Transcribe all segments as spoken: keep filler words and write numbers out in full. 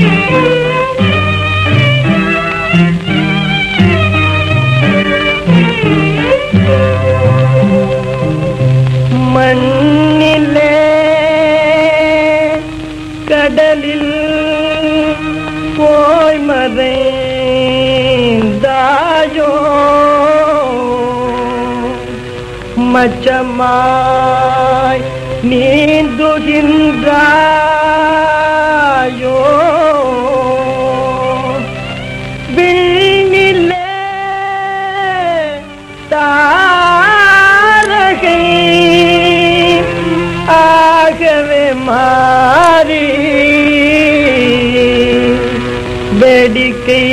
மண்ணிலே கடலில் போய் மறைந்தாயோ மச்சமாய் நீந்துகின்றாயோ விண்ணிலே தாரகை ஆகவே மாறி வேடிக்கை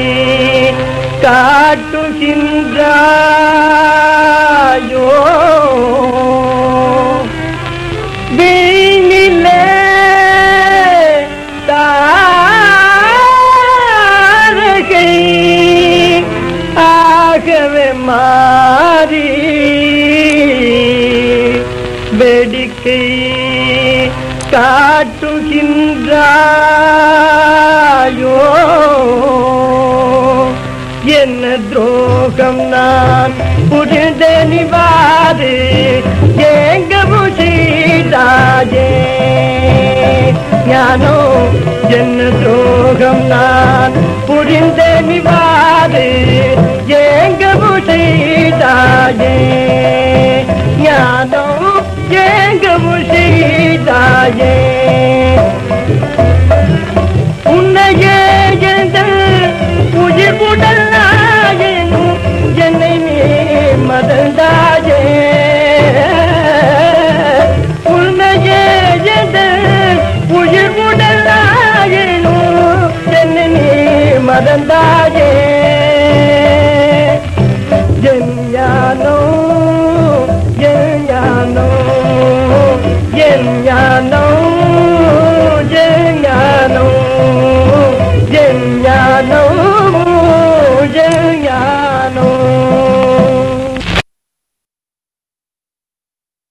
காட்டுகின்றாயோ வீணிலே தாரகை ஆகவே மாறி வேடிக்கை காட்டுகின்றாயோ என்ன துரோகம் நான் புரிந்த நிவாது எங்கவும் சீதாயே ஞானோ என்ன துரோகம் நான் புரிந்த நிவாது எங்கவும் சீதாயே ஞானோ எங்கவும் சீதாயே உன்னையே உயிர் உடலாயனும் என்னை நீ மறந்தாயே உன்னையே உயிர் உடலாயனும் என்னை நீ மறந்தாயே என் ஞானோ என் ஞானோ என் ஞானோ